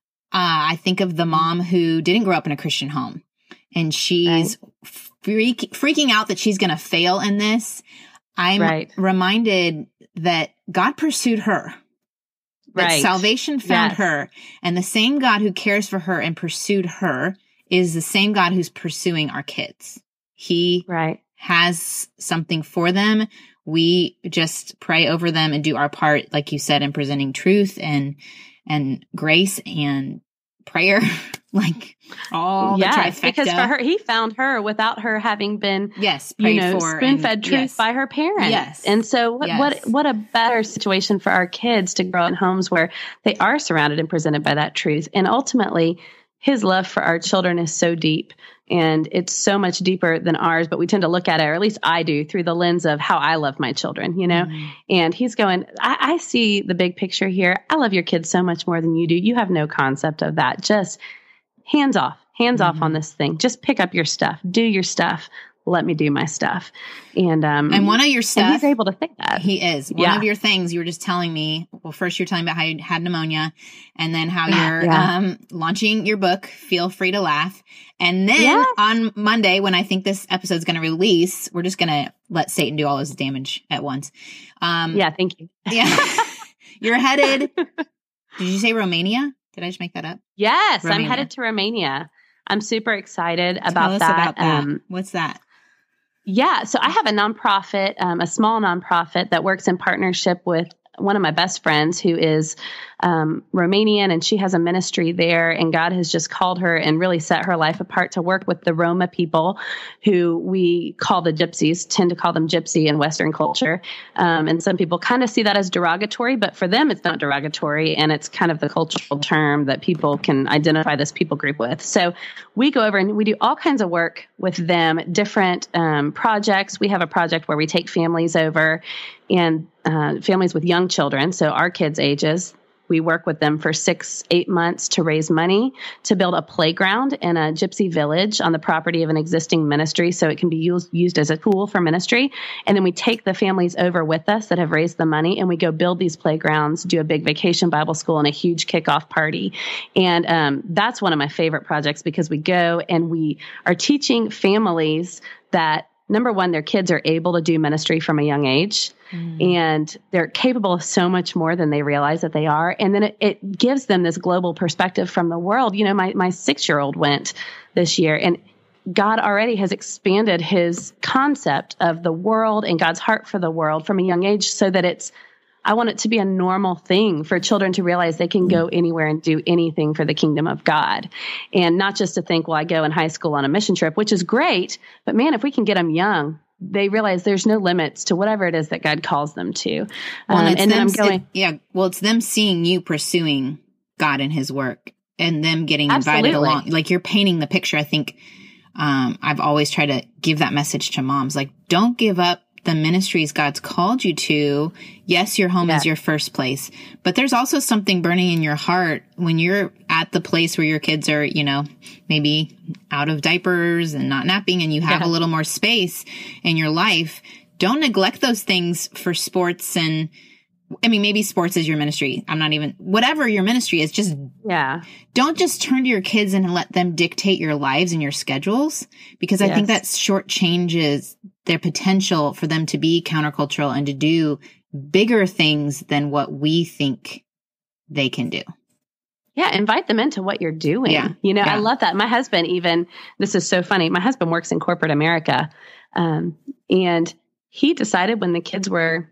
Uh, I think of the mom who didn't grow up in a Christian home, and she's right. freak, freaking out that she's going to fail in this. I'm right. reminded that God pursued her, that right. salvation found yes. her, and the same God who cares for her and pursued her is the same God who's pursuing our kids. He right. has something for them. We just pray over them and do our part, like you said, in presenting truth and and grace and prayer, like all yes, the trifecta. Because for her, he found her without her having been, yes, you know, spoon-fed truth yes. by her parents. Yes. And so what, yes. what, what a better situation for our kids to grow in homes where they are surrounded and presented by that truth. And ultimately, his love for our children is so deep, and it's so much deeper than ours, but we tend to look at it, or at least I do, through the lens of how I love my children, you know? Mm. And he's going, I, I see the big picture here. I love your kids so much more than you do. You have no concept of that. Just hands off, hands mm-hmm. off on this thing. Just pick up your stuff, do your stuff. Let me do my stuff. And, um, and one of your stuff, and he's able to think that. He is. One yeah. of your things you were just telling me, well, first you're telling about how you had pneumonia, and then how you're, yeah. um, launching your book, Feel Free to Laugh. And then yeah. on Monday, when I think this episode's going to release, we're just going to let Satan do all his damage at once. Um, yeah. Thank you. Yeah. You're headed. Did you say Romania? Did I just make that up? Yes. Romania. I'm headed to Romania. I'm super excited Tell about us that. About that. Um, What's that? Yeah. So I have a nonprofit, um, a small nonprofit that works in partnership with one of my best friends who is um, Romanian, and she has a ministry there, and God has just called her and really set her life apart to work with the Roma people, who we call the gypsies, tend to call them gypsy in Western culture. Um, and some people kind of see that as derogatory, but for them, it's not derogatory. And it's kind of the cultural term that people can identify this people group with. So we go over and we do all kinds of work with them, different um, projects. We have a project where we take families over, and uh, families with young children, so our kids' ages. We work with them for six, eight months to raise money to build a playground in a gypsy village on the property of an existing ministry, so it can be used, used as a tool for ministry. And then we take the families over with us that have raised the money, and we go build these playgrounds, do a big vacation Bible school, and a huge kickoff party. And um, that's one of my favorite projects, because we go and we are teaching families that, number one, their kids are able to do ministry from a young age. Mm. And they're capable of so much more than they realize that they are. And then it, it gives them this global perspective from the world. You know, my, my six-year-old went this year, and God already has expanded his concept of the world and God's heart for the world from a young age, so that it's, I want it to be a normal thing for children to realize they can go anywhere and do anything for the kingdom of God. And not just to think, well, I go in high school on a mission trip, which is great, but man, if we can get them young they realize there's no limits to whatever it is that God calls them to. Well, Um, and, and then I'm them, going, it, yeah, well, it's them seeing you pursuing God and his work and them getting invited Absolutely. along. Like you're painting the picture. I think um, I've always tried to give that message to moms. Like, don't give up the ministries God's called you to. Yes, your home Yeah. is your first place, but there's also something burning in your heart when you're at the place where your kids are, you know, maybe out of diapers and not napping and you have Yeah. a little more space in your life. Don't neglect those things for sports. And I mean, maybe sports is your ministry. I'm not even, whatever your ministry is, just yeah, don't just turn to your kids and let them dictate your lives and your schedules, because I Yes. think that shortchanges their potential for them to be countercultural and to do bigger things than what we think they can do. Yeah, invite them into what you're doing. Yeah. You know, Yeah. I love that. My husband even, this is so funny. My husband works in corporate America. Um, and he decided when the kids were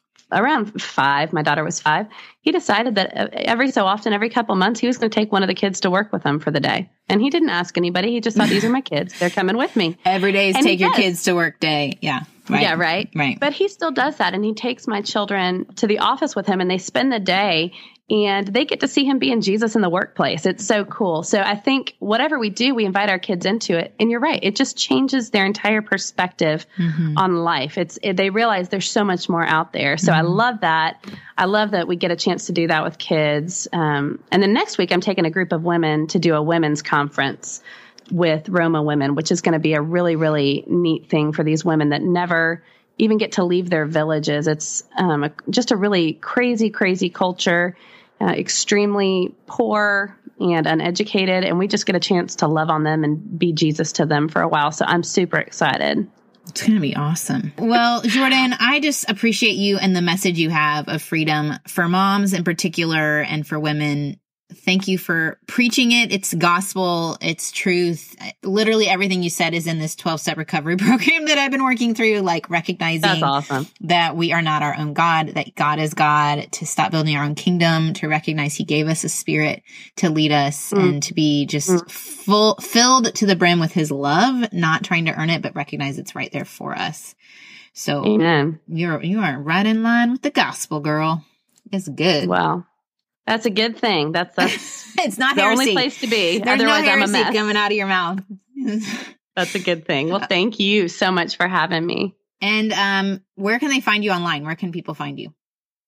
around five, my daughter was five, he decided that every so often, every couple months, he was going to take one of the kids to work with him for the day. And he didn't ask anybody. He just thought, these are my kids. They're coming with me. Every day is And he take your does. kids to work day. Yeah. Right. Yeah, right. Right. But he still does that. And he takes my children to the office with him and they spend the day and they get to see him being Jesus in the workplace. It's so cool. So I think whatever we do, we invite our kids into it. And you're right. It just changes their entire perspective Mm-hmm. on life. It's it, they realize there's so much more out there. So Mm-hmm. I love that. I love that we get a chance to do that with kids. Um, and then next week, I'm taking a group of women to do a women's conference with Roma women, which is going to be a really, really neat thing for these women that never even get to leave their villages. It's um, a, just a really crazy, crazy culture, uh, extremely poor and uneducated. And we just get a chance to love on them and be Jesus to them for a while. So I'm super excited. It's going to be awesome. Well, Jordan, I just appreciate you and the message you have of freedom for moms in particular and for women. Thank you for preaching it. It's gospel. It's truth. Literally everything you said is in this twelve-step recovery program that I've been working through, like recognizing That's awesome. that we are not our own God, that God is God, to stop building our own kingdom, to recognize he gave us a spirit to lead us Mm. and to be just Mm. full, filled to the brim with his love, not trying to earn it, but recognize it's right there for us. So Amen. you're, you are right in line with the gospel, girl. It's good. Well, that's a good thing. That's, that's It's not the heresy. only place to be. There's no Otherwise, I'm a heresy mess. coming out of your mouth. That's a good thing. Well, thank you so much for having me. And um, where can they find you online? Where can people find you?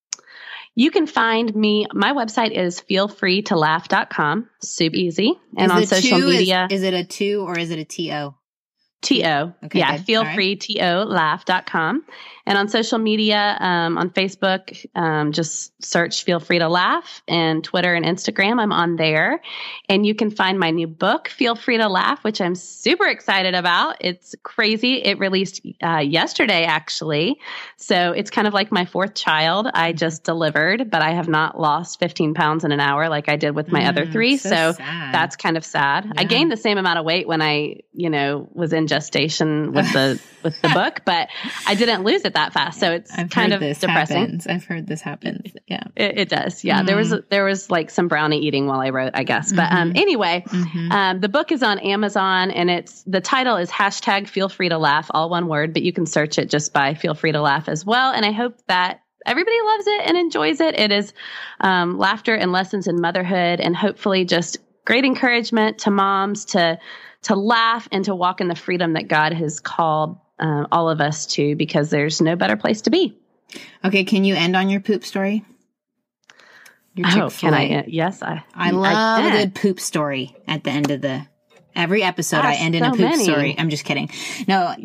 You can find me. My website is feel free to laugh dot com. Super easy. And Is on the social two- media, Is, is it a two or is it a T O? T O. Okay, yeah, good. feel All right. free, T O, laugh dot com. And on social media, um, on Facebook, um, just search Feel Free to Laugh, and Twitter and Instagram, I'm on there. And you can find my new book, Feel Free to Laugh, which I'm super excited about. It's crazy. It released uh, yesterday, actually. So it's kind of like my fourth child. I just delivered, but I have not lost fifteen pounds in an hour like I did with my Mm, other three. so So, sad. that's kind of sad. I Yeah. gained the same amount of weight when I, you know, was in gestation with the with the book, but I didn't lose it that fast. So it's I've kind heard of this depressing. happens. I've heard this happens. Yeah. It, it does. Yeah. There was, there was like some brownie eating while I wrote, I guess. But um, anyway, Mhm. um, the book is on Amazon and it's, the title is hashtag Feel Free to Laugh, all one word, but you can search it just by Feel Free to Laugh as well. And I hope that everybody loves it and enjoys it. It is um, laughter and lessons in motherhood, and hopefully just great encouragement to moms to, to laugh and to walk in the freedom that God has called um, all of us to, because there's no better place to be. Okay. Can you end on your poop story? Your Oh, can I? Chick-fil-A. uh, Yes, I. I love a can. good poop story at the end of the every episode. I Gosh, end in a so poop many. story. I'm just kidding. No,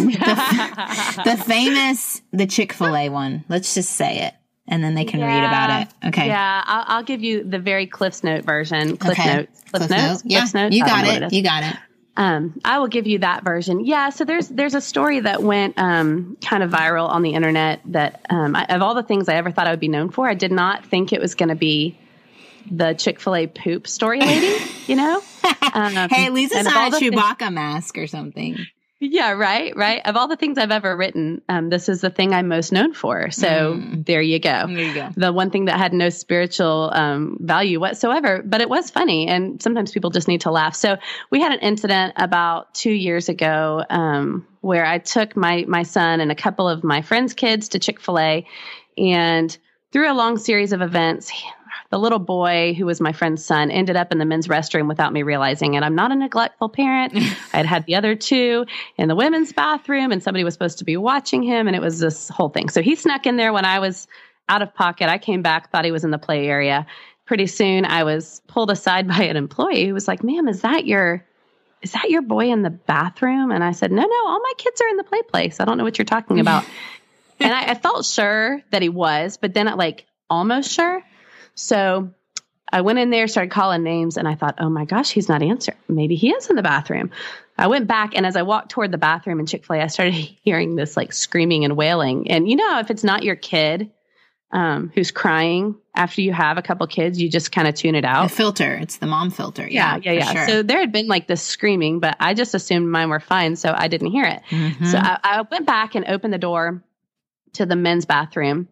the, the famous the Chick-fil-A one. Let's just say it, and then they can read about it. Okay. Yeah, I'll, I'll give you the very Cliff Note version. Cliff Okay. Notes. Cliff, Cliff Notes. Note. Yeah. Cliff Notes. You I don't got know what it. is. You got it. Um, I will give you that version. Yeah. So there's there's a story that went um, kind of viral on the internet that um, I, of all the things I ever thought I would be known for, I did not think it was going to be the Chick-fil-A poop story lady. You know. Um, Hey, at least it's and of all not a the things- Chewbacca mask or something. Yeah, right, right. Of all the things I've ever written, um, this is the thing I'm most known for. So mm. there you go. There you go. The one thing that had no spiritual um, value whatsoever, but it was funny. And sometimes people just need to laugh. So we had an incident about two years ago um, where I took my my son and a couple of my friends' kids to Chick-fil-A, and through a long series of events, the little boy who was my friend's son ended up in the men's restroom without me realizing it. I'm not a neglectful parent. I'd had the other two in the women's bathroom, and somebody was supposed to be watching him, and it was this whole thing. So he snuck in there when I was out of pocket. I came back, thought he was in the play area. Pretty soon I was pulled aside by an employee who was like, ma'am, is that your, is that your boy in the bathroom? And I said, no, no, all my kids are in the play place. I don't know what you're talking about. And I, I felt sure that he was, but then I like almost sure. So I went in there, started calling names, and I thought, oh my gosh, he's not answering. Maybe he is in the bathroom. I went back, and as I walked toward the bathroom in Chick-fil-A, I started hearing this like screaming and wailing. And you know, if it's not your kid um, who's crying after you have a couple kids, you just kind of tune it out. The filter. It's the mom filter. Yeah, Yeah, yeah, yeah. Sure. So there had been like this screaming, but I just assumed mine were fine, so I didn't hear it. Mm-hmm. So I, I went back and opened the door to the men's bathroom.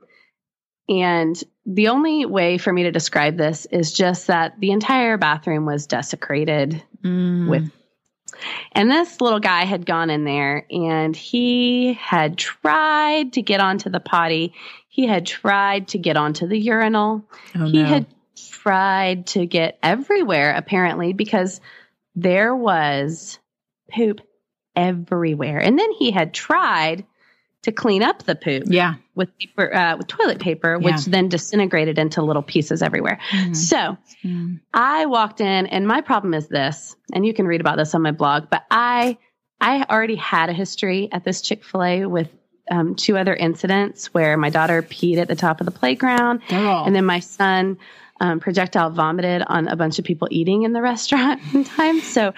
And the only way for me to describe this is just that the entire bathroom was desecrated mm. with, and this little guy had gone in there and he had tried to get onto the potty. He had tried to get onto the urinal. Oh, he no. had tried to get everywhere, apparently, because there was poop everywhere. And then he had tried to clean up the poop yeah. with paper, uh, with toilet paper, which yeah. then disintegrated into little pieces everywhere. Mm-hmm. So mm-hmm. I walked in, and my problem is this, and you can read about this on my blog, but I, I already had a history at this Chick-fil-A with um, two other incidents where my daughter peed at the top of the playground. Girl. And then my son um, projectile vomited on a bunch of people eating in the restaurant one time. So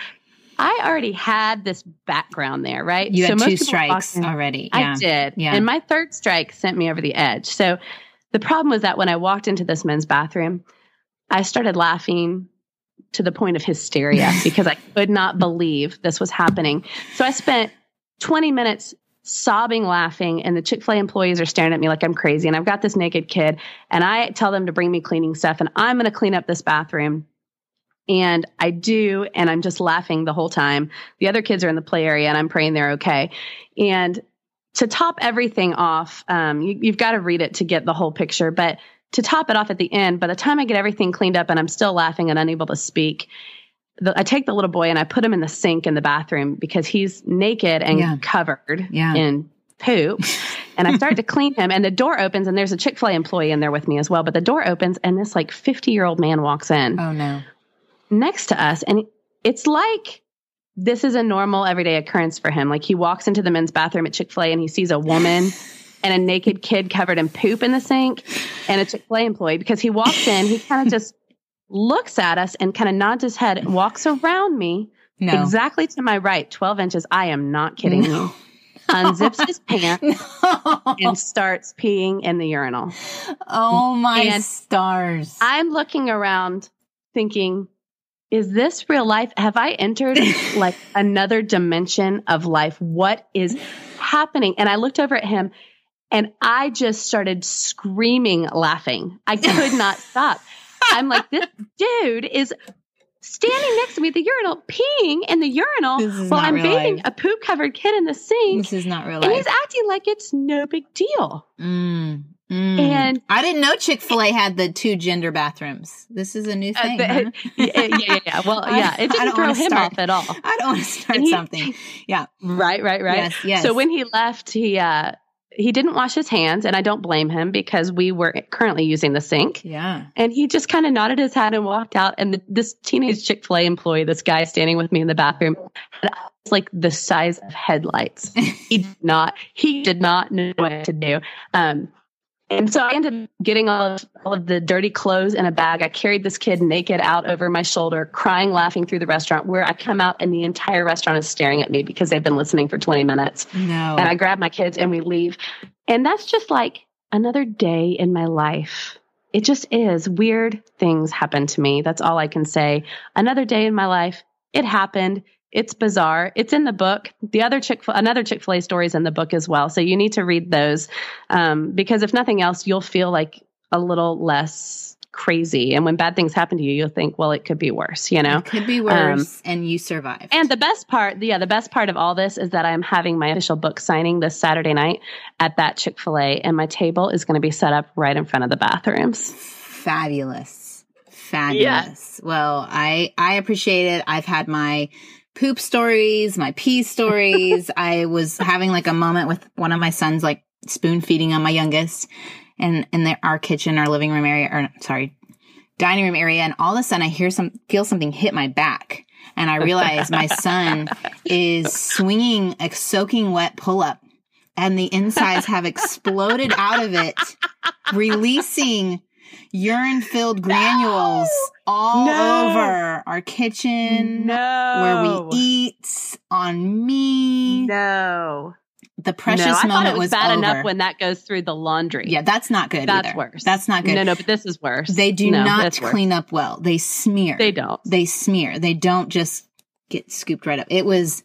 I already had this background there, right? You so had most two strikes in, already. Yeah. I did. Yeah. And my third strike sent me over the edge. So the problem was that when I walked into this men's bathroom, I started laughing to the point of hysteria because I could not believe this was happening. So I spent twenty minutes sobbing, laughing, and the Chick-fil-A employees are staring at me like I'm crazy. And I've got this naked kid, and I tell them to bring me cleaning stuff, and I'm going to clean up this bathroom. And I do, and I'm just laughing the whole time. The other kids are in the play area, and I'm praying they're okay. And to top everything off, um, you, you've got to read it to get the whole picture. But to top it off at the end, by the time I get everything cleaned up and I'm still laughing and unable to speak, the, I take the little boy and I put him in the sink in the bathroom because he's naked and yeah. covered yeah. in poop. And I start to clean him, and the door opens, and there's a Chick-fil-A employee in there with me as well. But the door opens, and this like fifty-year-old man walks in. Oh, no. Next to us. And it's like this is a normal everyday occurrence for him. Like he walks into the men's bathroom at Chick-fil-A and he sees a woman and a naked kid covered in poop in the sink and a Chick-fil-A employee, because he walks in, he kind of just looks at us and kind of nods his head and walks around me no. exactly to my right, twelve inches. I am not kidding no. you. Unzips his pants no. and starts peeing in the urinal. Oh my and stars. I'm looking around thinking, is this real life? Have I entered like another dimension of life? What is happening? And I looked over at him and I just started screaming, laughing. I could not stop. I'm like, this dude is standing next to me at the urinal, peeing in the urinal while I'm bathing life. a poop covered kid in the sink. This is not real and life. He's acting like it's no big deal. Mm. Mm. And I didn't know Chick-fil-A had the two gender bathrooms. This is a new thing. Uh, the, huh? yeah, yeah, yeah. Well, yeah, it didn't throw him start, off at all. I don't want to start he, something. Yeah. Right, right, right. Yes, yes. So when he left, he, uh, he didn't wash his hands, and I don't blame him because we were currently using the sink. Yeah. And he just kind of nodded his head and walked out. And the, this teenage Chick-fil-A employee, this guy standing with me in the bathroom, had like the size of headlights. he did not, he did not know what to do. Um, And so I ended up getting all of, all of the dirty clothes in a bag. I carried this kid naked out over my shoulder, crying, laughing through the restaurant, where I come out and the entire restaurant is staring at me because they've been listening for twenty minutes. No. And I grab my kids and we leave. And that's just like another day in my life. It just is. Weird things happen to me. That's all I can say. Another day in my life. It happened. It's bizarre. It's in the book. The other Chick another Chick-fil-A story is in the book as well. So you need to read those um, because if nothing else, you'll feel like a little less crazy. And when bad things happen to you, you'll think, well, it could be worse, you know? It could be worse, um, and you survived. And the best part, yeah, the best part of all this is that I'm having my official book signing this Saturday night at that Chick-fil-A, and my table is going to be set up right in front of the bathrooms. Fabulous. Fabulous. Yeah. Well, I, I appreciate it. I've had my poop stories, my pee stories. I was having like a moment with one of my sons, like spoon feeding on my youngest. And in the, our kitchen, our living room area, or sorry, dining room area, and all of a sudden I hear some, feel something hit my back, and I realize my son is swinging a soaking wet pull-up, and the insides have exploded out of it, releasing urine-filled granules no. all no. over our kitchen, no. where we eat, on me. No. The precious no, I moment thought it was, was bad over. enough when that goes through the laundry. Yeah, that's not good That's either. worse. That's not good. No, no, but this is worse. They do no, not clean up well. They smear. They don't. They smear. They don't just get scooped right up. It was,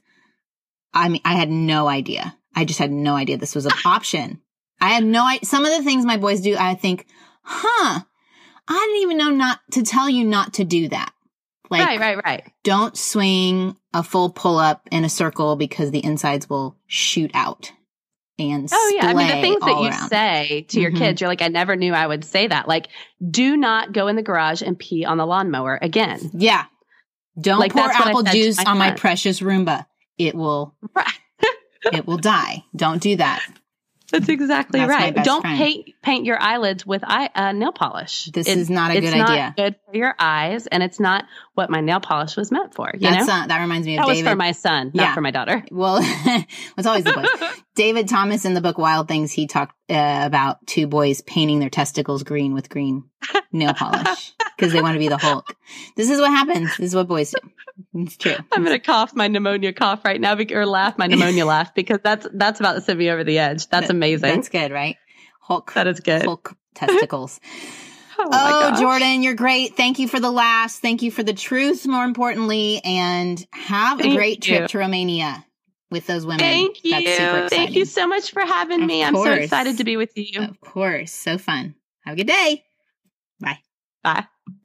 I mean, I had no idea. I just had no idea this was an option. I had no idea. Some of the things my boys do, I think, huh, I didn't even know not to tell you not to do that. Like, right, right, right. Don't swing a full pull up in a circle because the insides will shoot out. And oh yeah, I mean the things that you around. say to your mm-hmm. kids, you're like, I never knew I would say that. Like, do not go in the garage and pee on the lawnmower again. Yeah, don't like, pour apple juice my on friend. my precious Roomba. It will, it will die. Don't do that. That's exactly That's right. Don't friend. paint paint your eyelids with eye, uh, nail polish. This it, is not a it's good not idea. Good for your eyes, and it's not what my nail polish was meant for. You That's know, not, that reminds me of that David. was for my son, not yeah. for my daughter. Well, it's always the boys. David Thomas in the book Wild Things, he talked uh, about two boys painting their testicles green with green nail polish because they want to be the Hulk. This is what happens. This is what boys do. It's true. I'm going to cough my pneumonia cough right now, or laugh my pneumonia laugh, because that's that's about to send me over the edge. That's amazing. That's good, right? Hulk. That is good. Hulk testicles. oh, oh Jordan, you're great. Thank you for the laughs. Thank you for the truth, more importantly, and have Thank a great you. trip to Romania with those women. Thank you. That's super exciting. Thank you so much for having of me. I'm course. so excited to be with you. Of course. So fun. Have a good day. Bye. Bye.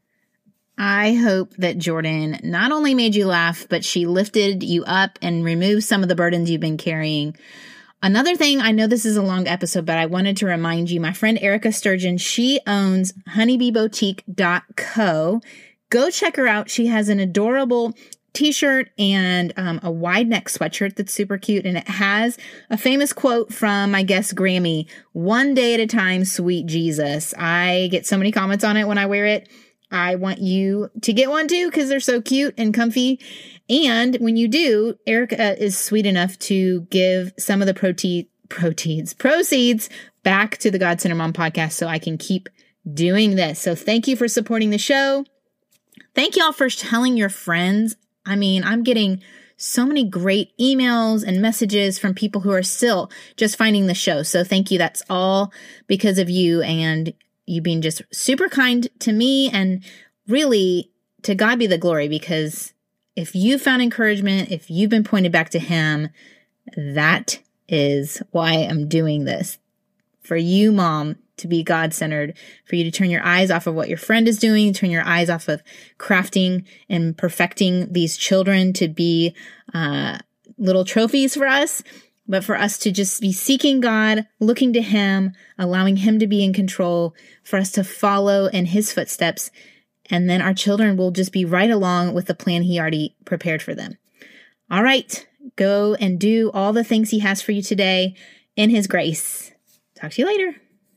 I hope that Jordan not only made you laugh, but she lifted you up and removed some of the burdens you've been carrying. Another thing, I know this is a long episode, but I wanted to remind you, my friend Erica Sturgeon, she owns honeybee boutique dot co. Go check her out. She has an adorable t-shirt and um, a wide neck sweatshirt that's super cute. And it has a famous quote from my guest Grammy, "One day at a time, sweet Jesus." I get so many comments on it when I wear it. I want you to get one too because they're so cute and comfy. And when you do, Erica is sweet enough to give some of the prote- proteins, proceeds back to the God Centered Mom podcast so I can keep doing this. So thank you for supporting the show. Thank y'all for telling your friends. I mean, I'm getting so many great emails and messages from people who are still just finding the show. So thank you. That's all because of you and you being just super kind to me, and really to God be the glory, because if you found encouragement, if you've been pointed back to Him, that is why I'm doing this. For you, Mom, to be God-centered, for you to turn your eyes off of what your friend is doing, turn your eyes off of crafting and perfecting these children to be uh, little trophies for us, but for us to just be seeking God, looking to Him, allowing Him to be in control, for us to follow in His footsteps, and then our children will just be right along with the plan He already prepared for them. All right, go and do all the things He has for you today in His grace. Talk to you later.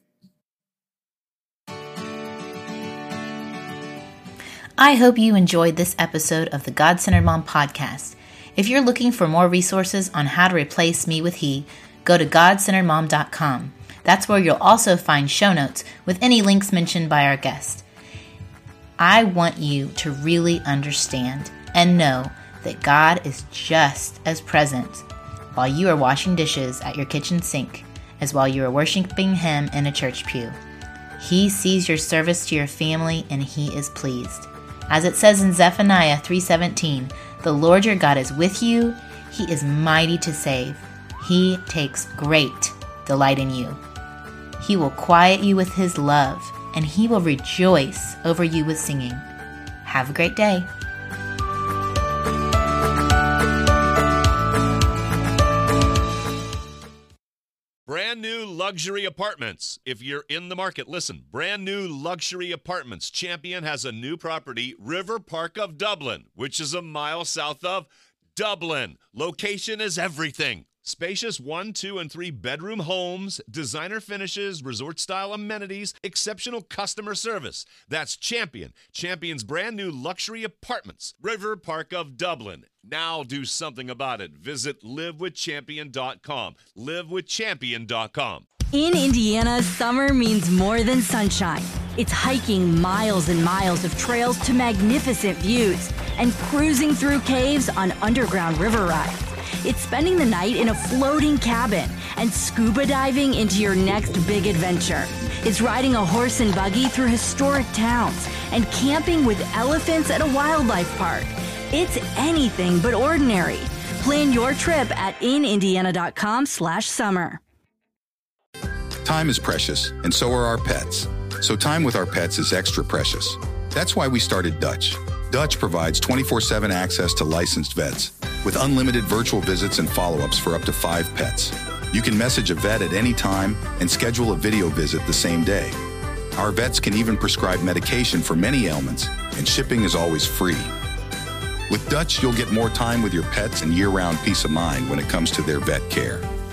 I hope you enjoyed this episode of the God Centered Mom podcast. If you're looking for more resources on how to replace me with he, go to god centered mom dot com. That's where you'll also find show notes with any links mentioned by our guest. I want you to really understand and know that God is just as present while you are washing dishes at your kitchen sink as while you are worshiping Him in a church pew. He sees your service to your family and He is pleased. As it says in Zephaniah three seventeen, The Lord your God is with you. He is mighty to save. He takes great delight in you. He will quiet you with his love, and he will rejoice over you with singing. Have a great day. Brand new luxury apartments. If you're in the market, listen. Brand new luxury apartments. Champion has a new property, River Park of Dublin, which is a mile south of Dublin. Location is everything. Spacious one, two, and three bedroom homes, designer finishes, resort-style amenities, exceptional customer service. That's Champion. Champion's brand new luxury apartments, River Park of Dublin. Now do something about it. Visit live with champion dot com. live with champion dot com. In Indiana, summer means more than sunshine. It's hiking miles and miles of trails to magnificent views and cruising through caves on underground river rides. It's spending the night in a floating cabin and scuba diving into your next big adventure. It's riding a horse and buggy through historic towns and camping with elephants at a wildlife park. It's anything but ordinary. Plan your trip at in indiana dot com slash summer. Time is precious, and so are our pets. So time with our pets is extra precious. That's why we started Dutch. Dutch provides twenty-four seven access to licensed vets with unlimited virtual visits and follow-ups for up to five pets. You can message a vet at any time and schedule a video visit the same day. Our vets can even prescribe medication for many ailments, and shipping is always free. With Dutch, you'll get more time with your pets and year-round peace of mind when it comes to their vet care.